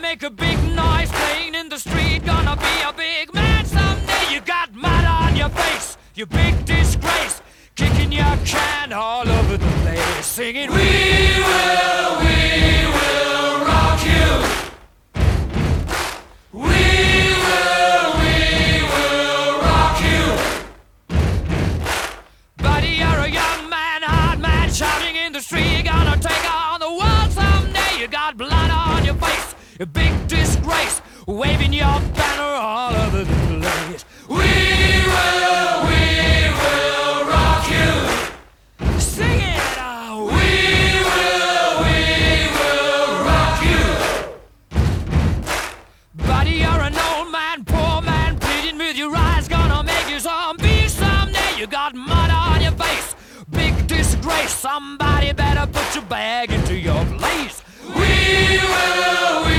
make a big noise playing in the street. Gonna be a big man someday. You got mud on your face, you big disgrace. Kicking your can all over the place, singing, we will rock you. We will rock you. Buddy, you're a young man, hard man, shouting in the street. You're gonna take on the world someday. You got blood on your face, a big disgrace, waving your banner all over the place. We will rock you. Sing it out. We will rock you. Buddy, you're an old man, poor man, pleading with your eyes. Gonna make you zombie someday. You got mud on your face, big disgrace. Somebody better put your bag into your place. We will